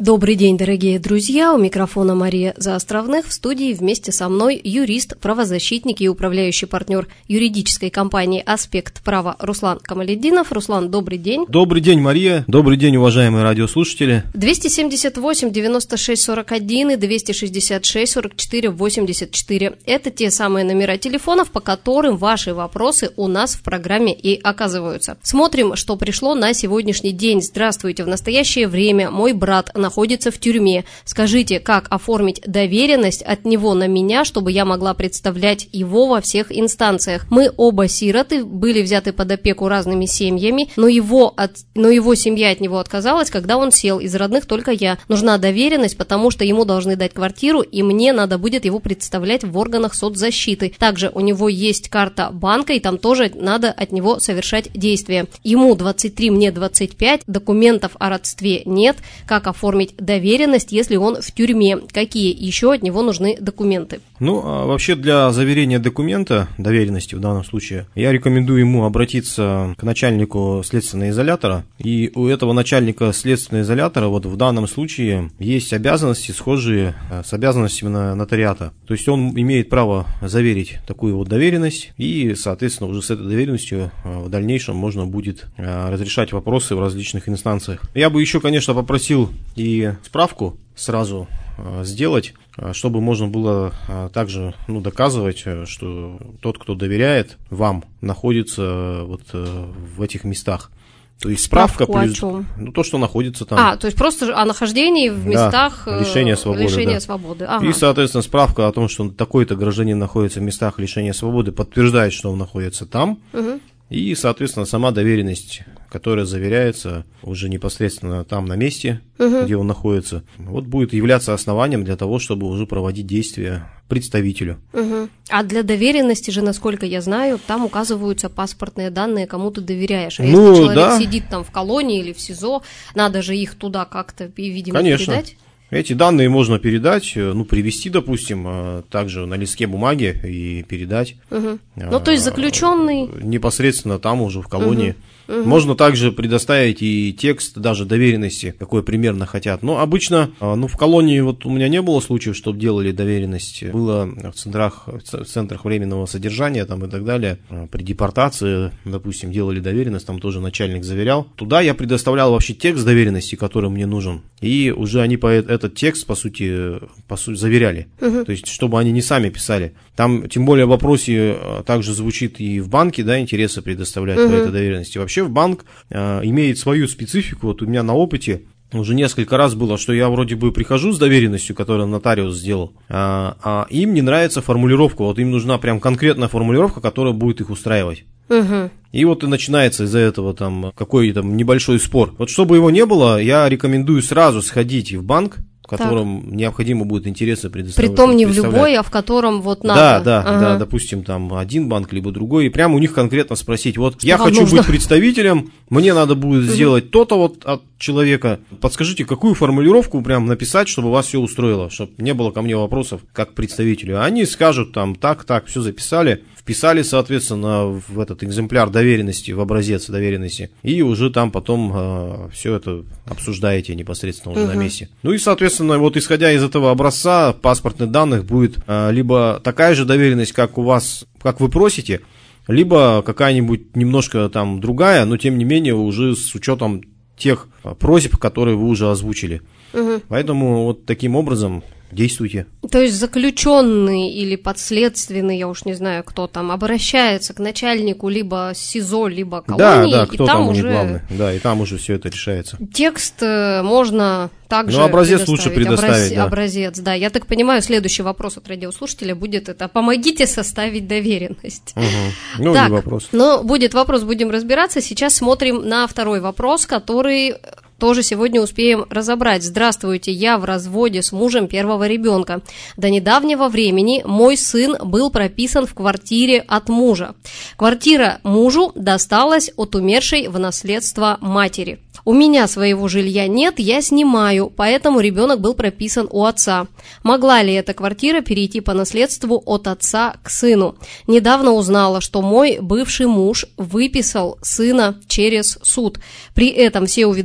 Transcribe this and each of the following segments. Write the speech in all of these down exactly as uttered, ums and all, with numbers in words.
Добрый день, дорогие друзья, у микрофона Мария Заостровных, в студии вместе со мной юрист, правозащитник и управляющий партнер юридической компании «Аспект права» Руслан Камалетдинов. Руслан, добрый день. Добрый день, Мария. Добрый день, уважаемые радиослушатели. двести семьдесят восемь девяносто шесть сорок один и двести шестьдесят шесть сорок четыре восемьдесят четыре. Это те самые номера телефонов, по которым ваши вопросы у нас в программе и оказываются. Смотрим, что пришло на сегодняшний день. Здравствуйте, в настоящее время мой брат находится находится в тюрьме. Скажите, как оформить доверенность от него на меня, чтобы я могла представлять его во всех инстанциях? Мы оба сироты, были взяты под опеку разными семьями, но его, от, но его семья от него отказалась, когда он сел. Из родных только я. Нужна доверенность, потому что ему должны дать квартиру, и мне надо будет его представлять в органах соцзащиты. Также у него есть карта банка, и там тоже надо от него совершать действия. Ему двадцать три, мне двадцать пять, документов о родстве нет. Как оформить доверенность, если он в тюрьме? Какие еще от него нужны документы? Ну, а вообще для заверения документа, доверенности в данном случае, я рекомендую ему обратиться к начальнику следственного изолятора. И у этого начальника следственного изолятора вот в данном случае есть обязанности, схожие с обязанностями нотариата. То есть он имеет право заверить такую вот доверенность, и, соответственно, уже с этой доверенностью в дальнейшем можно будет разрешать вопросы в различных инстанциях. Я бы еще, конечно, попросил и справку сразу сделать, чтобы можно было также ну, доказывать, что тот, кто доверяет вам, находится вот в этих местах. То есть справка плюс ну, то, что находится там. А, то есть просто о нахождении в местах да, лишения свободы. Лишения да. свободы. Ага. И, соответственно, справка о том, что такой-то гражданин находится в местах лишения свободы, подтверждает, что он находится там. Угу. И, соответственно, сама доверенность, которая заверяется уже непосредственно там на месте, угу. где он находится, вот будет являться основанием для того, чтобы уже проводить действия представителю. Угу. А для доверенности же, насколько я знаю, там указываются паспортные данные, кому ты доверяешь. А ну, если человек да. сидит там в колонии или в СИЗО, надо же их туда как-то, видимо, Конечно. передать? Эти данные можно передать, ну, привести, допустим, также на листке бумаги и передать. Угу. Ну, то есть заключенный... Непосредственно там уже в колонии. Угу. Угу. Можно также предоставить и текст даже доверенности, какой примерно хотят. Но обычно, ну, в колонии вот у меня не было случаев, чтобы делали доверенность. Было в центрах, в центрах временного содержания там и так далее. При депортации, допустим, делали доверенность, там тоже начальник заверял. Туда я предоставлял вообще текст доверенности, который мне нужен. И уже они по этот текст, по сути, по сути заверяли. Угу. То есть, чтобы они не сами писали. Там, тем более, в вопросе также звучит и в банке, да, интересы предоставлять угу. по этой доверенности. Вообще в банк э, имеет свою специфику. Вот у меня на опыте уже несколько раз было, что я вроде бы прихожу с доверенностью, которую нотариус сделал, а, а им не нравится формулировка. Вот им нужна прям конкретная формулировка, которая будет их устраивать. Угу. И вот и начинается из-за этого там какой-то небольшой спор. Вот чтобы его не было, я рекомендую сразу сходить в банк, в котором так. необходимо будет интересы предоставлять. Притом не в любой, а в котором вот надо. Да, да, ага. да, допустим, там один банк, либо другой, и прямо у них конкретно спросить, вот что я хочу нужно? быть представителем, мне надо будет сделать то-то вот от человека, подскажите, какую формулировку прям написать, чтобы вас все устроило, чтобы не было ко мне вопросов как к представителю. Они скажут там так, так, все записали, вписали, соответственно, в этот экземпляр доверенности, в образец доверенности, и уже там потом э, все это обсуждаете непосредственно уже угу. на месте. Ну и, соответственно, вот исходя из этого образца паспортных данных будет э, либо такая же доверенность, как у вас, как вы просите, либо какая-нибудь немножко там другая, но тем не менее уже с учетом тех просьб, которые вы уже озвучили. Угу. Поэтому вот таким образом действуйте. То есть заключенный или подследственный, я уж не знаю, кто там, обращается к начальнику либо СИЗО, либо колонии, да, да, кто и там, там уже главный. Да, и там уже все это решается. Текст можно также ну, образец лучше предоставить. Образ... Да. Образец, да. Я так понимаю, следующий вопрос от радиослушателя будет это: помогите составить доверенность. Угу. Ну, так, не вопрос. Ну, будет вопрос, будем разбираться. Сейчас смотрим на второй вопрос, который тоже сегодня успеем разобрать. Здравствуйте, я в разводе с мужем первого ребенка. До недавнего времени мой сын был прописан в квартире от мужа. Квартира мужу досталась от умершей в наследство матери. У меня своего жилья нет, я снимаю, поэтому ребенок был прописан у отца. Могла ли эта квартира перейти по наследству от отца к сыну? Недавно узнала, что мой бывший муж выписал сына через суд. При этом все уведомления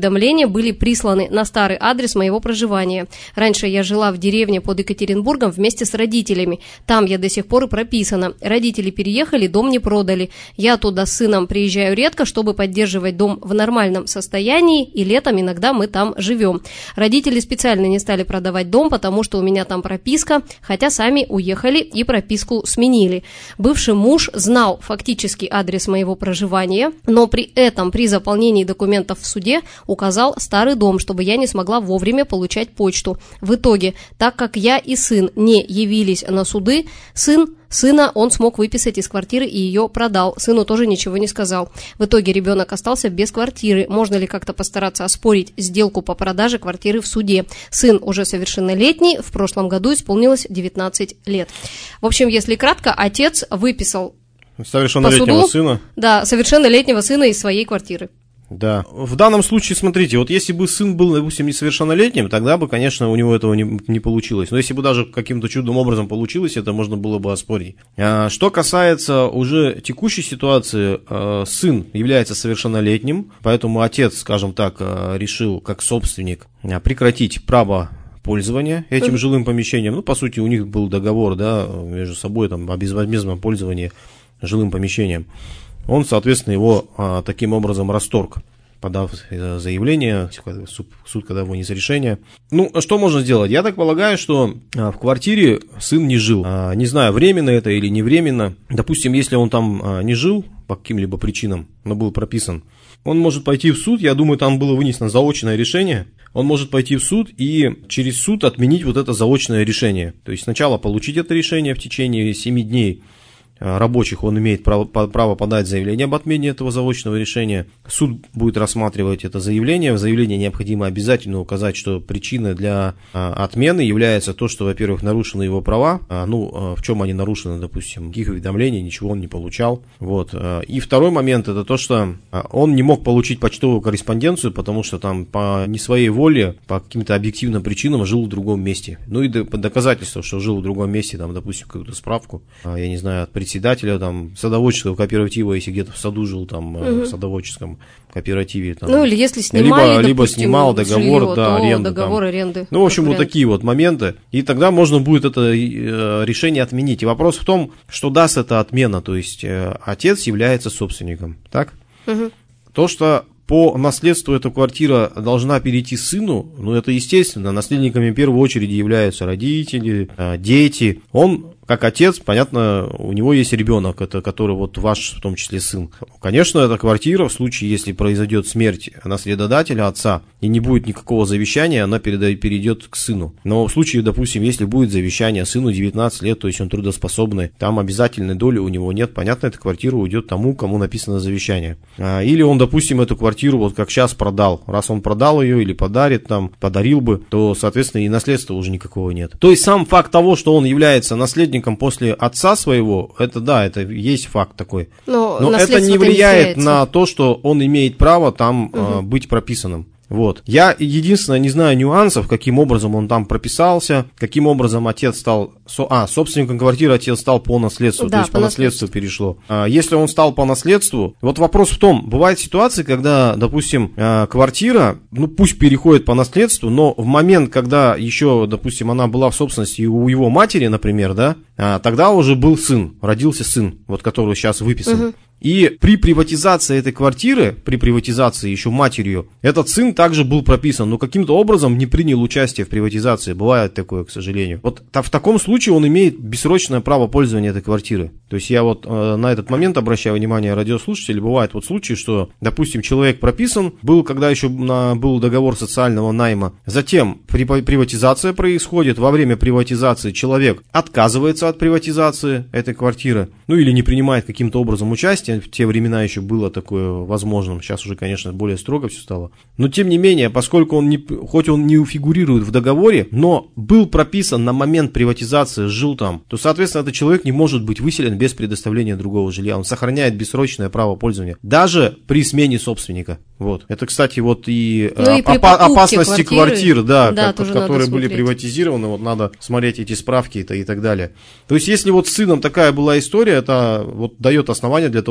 были присланы на старый адрес моего проживания. Раньше я жила в деревне под Екатеринбургом вместе с родителями. Там я до сих пор и прописана. Родители переехали, дом не продали. Я туда с сыном приезжаю редко, чтобы поддерживать дом в нормальном состоянии, и летом иногда мы там живем. Родители специально не стали продавать дом, потому что у меня там прописка, хотя сами уехали и прописку сменили. Бывший муж знал фактически адрес моего проживания, но при этом при заполнении документов в суде указал старый дом, чтобы я не смогла вовремя получать почту. В итоге, так как я и сын не явились на суды, сын Сына он смог выписать из квартиры и ее продал. Сыну тоже ничего не сказал. В итоге ребенок остался без квартиры. Можно ли как-то постараться оспорить сделку по продаже квартиры в суде? Сын уже совершеннолетний, в прошлом году исполнилось девятнадцать лет. В общем, если кратко, отец выписал совершеннолетнего суду, сына. Да, совершеннолетнего сына из своей квартиры. Да. В данном случае, смотрите, вот если бы сын был, допустим, несовершеннолетним, тогда бы, конечно, у него этого не, не получилось. Но если бы даже каким-то чудным образом получилось, это можно было бы оспорить. А, что касается уже текущей ситуации, а, сын является совершеннолетним, поэтому отец, скажем так, а, решил, как собственник, а, прекратить право пользования этим mm-hmm. жилым помещением. Ну, по сути, у них был договор, да, между собой там, о безвозмездном пользовании жилым помещением. Он, соответственно, его а, таким образом расторг, подав заявление, суд, суд когда вынес решение. Ну, что можно сделать? Я так полагаю, что а, в квартире сын не жил. А, не знаю, временно это или не временно. Допустим, если он там а, не жил по каким-либо причинам, но был прописан, он может пойти в суд, я думаю, там было вынесено заочное решение. Он может пойти в суд и через суд отменить вот это заочное решение. То есть сначала получить это решение в течение семи дней рабочих, он имеет право, право подать заявление об отмене этого заочного решения. Суд будет рассматривать это заявление. В заявлении необходимо обязательно указать, что причиной для а, отмены является то, что, во-первых, нарушены его права. А, ну, а в чем они нарушены, допустим, никаких уведомлений, ничего он не получал. Вот. А, и второй момент, это то, что он не мог получить почтовую корреспонденцию, потому что там по не своей воле, по каким-то объективным причинам жил в другом месте. Ну и доказательство, что жил в другом месте, там, допустим, какую-то справку, я не знаю, от председателя там, садоводческого кооператива, если где-то в саду жил, там, угу. в садоводческом кооперативе. Там, ну, или если снимали, либо, либо допустим, снимал договор, жилье, да, аренду. Договор там. Аренды. Ну, в общем, вот такие вот моменты. И тогда можно будет это решение отменить. И вопрос в том, что даст эта отмена. То есть, отец является собственником. Так? Угу. То, что по наследству эта квартира должна перейти сыну, ну, это естественно. Наследниками в первую очередь являются родители, дети. Он, как отец, понятно, у него есть ребенок, это который вот ваш, в том числе, сын. Конечно, эта квартира, в случае, если произойдет смерть наследодателя, отца, и не будет никакого завещания, она перейдет к сыну. Но в случае, допустим, если будет завещание, сыну девятнадцать лет, то есть он трудоспособный, там обязательной доли у него нет, понятно, эта квартира уйдет тому, кому написано завещание. Или он, допустим, эту квартиру, вот как сейчас, продал. Раз он продал ее или подарит, там, подарил бы, то, соответственно, и наследства уже никакого нет. То есть сам факт того, что он является наследником после отца своего, это да, это есть факт такой. Но, Но это не влияет не на то, что он имеет право там угу. а, быть прописанным. Вот. Я единственное не знаю нюансов, каким образом он там прописался, каким образом отец стал, а, собственником квартиры отец стал по наследству, да, то есть по, по наследству, наследству перешло. А, если он стал по наследству, вот вопрос в том, бывают ситуации, когда, допустим, квартира, ну пусть переходит по наследству, но в момент, когда еще, допустим, она была в собственности у его матери, например, да, тогда уже был сын, родился сын, вот который сейчас выписан. Угу. И при приватизации этой квартиры, при приватизации еще матерью, этот сын также был прописан, но каким-то образом не принял участие в приватизации. Бывает такое, к сожалению. Вот в таком случае он имеет бессрочное право пользования этой квартиры. То есть я вот э, на этот момент обращаю внимание радиослушателей. Бывают вот случаи, что, допустим, человек прописан, был, когда еще на, был договор социального найма. Затем при, приватизация происходит. Во время приватизации человек отказывается от приватизации этой квартиры, ну или не принимает каким-то образом участие. В те времена еще было такое возможным. Сейчас уже, конечно, более строго все стало. Но, тем не менее, поскольку он не, хоть он не фигурирует в договоре, но был прописан на момент приватизации, жил там, то, соответственно, этот человек не может быть выселен без предоставления другого жилья. Он сохраняет бессрочное право пользования. Даже при смене собственника. Вот. Это, кстати, вот и, ну, и опа- опасности квартиры, квартир, да, да как, которые были приватизированы. Вот надо смотреть эти справки и, и так далее. То есть, если вот с сыном такая была история, это вот дает основание для того,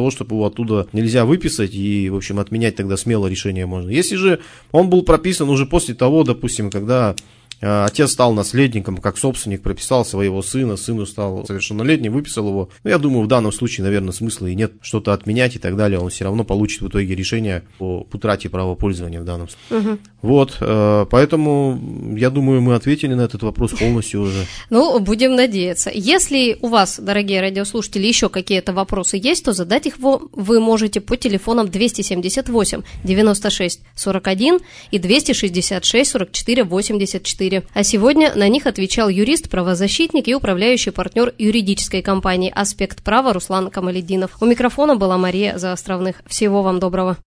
того, чтобы его оттуда нельзя выписать и, в общем, отменять тогда смело решение можно. Если же он был прописан уже после того, допустим, когда отец стал наследником, как собственник, прописал своего сына, сыну стал совершеннолетним, выписал его. Ну, я думаю, в данном случае, наверное, смысла и нет что-то отменять и так далее. Он все равно получит в итоге решение по утрате права пользования в данном случае. Угу. Вот, поэтому, я думаю, мы ответили на этот вопрос полностью уже. Ну, будем надеяться. Если у вас, дорогие радиослушатели, еще какие-то вопросы есть, то задать их вы можете по телефонам двести семьдесят восемь девяносто шесть сорок один и двести шестьдесят шесть сорок четыре восемьдесят четыре. А сегодня на них отвечал юрист, правозащитник и управляющий партнер юридической компании «Аспект права» Руслан Камалетдинов. У микрофона была Мария Заостровных. Всего вам доброго.